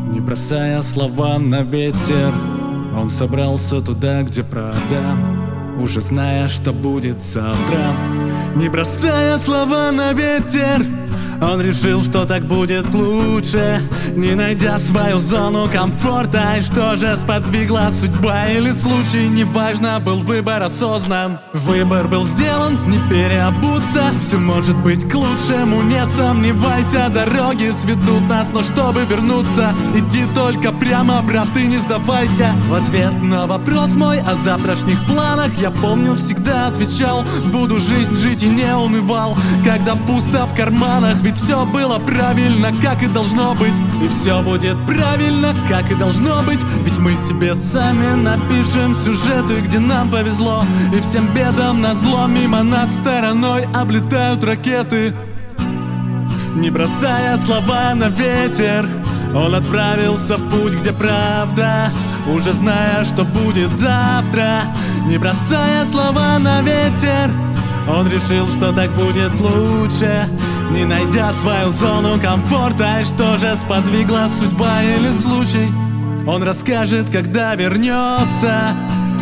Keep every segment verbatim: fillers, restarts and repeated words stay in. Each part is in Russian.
Не бросая слова на ветер, он собрался туда, где правда, уже зная, что будет завтра. Не бросая слова на ветер, он решил, что так будет лучше, не найдя свою зону комфорта. И что же сподвигла судьба или случай, неважно, был выбор осознан. Выбор был сделан, не переобуться, все может быть к лучшему, не сомневайся. Дороги сведут нас, но чтобы вернуться, иди только прямо, брат, и не сдавайся. В ответ на вопрос мой о завтрашних планах я помню, всегда отвечал: буду жизнь жить и не унывал, когда пусто в карманах. Ведь все было правильно, как и должно быть, и все будет правильно, как и должно быть. Ведь мы себе сами напишем сюжеты, где нам повезло, и всем бедам назло мимо нас стороной облетают ракеты. Не бросая слова на ветер, он отправился в путь, где правда, уже зная, что будет завтра. Не бросая слова на ветер, он решил, что так будет лучше, не найдя свою зону комфорта. И что же сподвигла судьба или случай, он расскажет, когда вернется.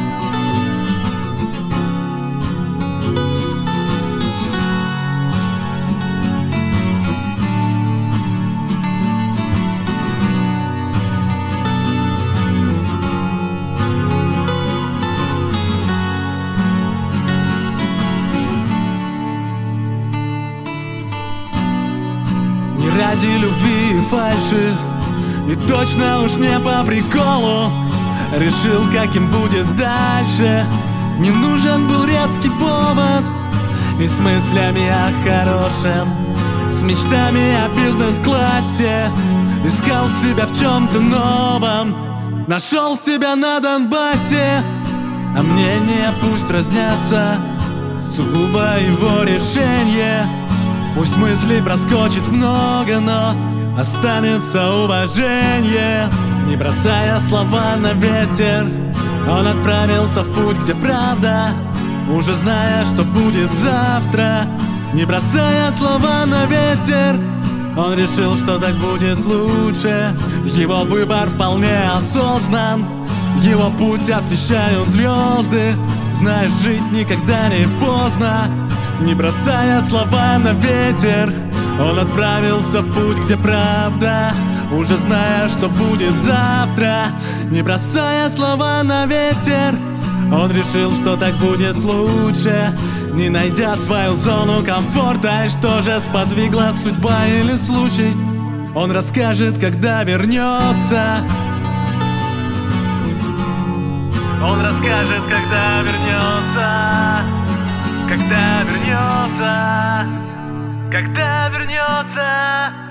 Ради любви и фальши, и точно уж не по приколу, решил, каким будет дальше. Не нужен был резкий повод, и с мыслями о хорошем, с мечтами о бизнес-классе, искал себя в чем-то новом, нашел себя на Донбассе. А мнения пусть разнятся, сугубо его решение. Пусть мыслей проскочит много, но останется уважение. Не бросая слова на ветер, он отправился в путь, где правда, уже зная, что будет завтра. Не бросая слова на ветер, он решил, что так будет лучше. Его выбор вполне осознан, его путь освещают звезды. Знаешь, жить никогда не поздно. Не бросая слова на ветер, он отправился в путь, где правда, уже зная, что будет завтра. Не бросая слова на ветер, он решил, что так будет лучше, не найдя свою зону комфорта. И что же сподвигла судьба или случай, он расскажет, когда вернется. Он расскажет, когда вернется. Когда вернется, когда вернется.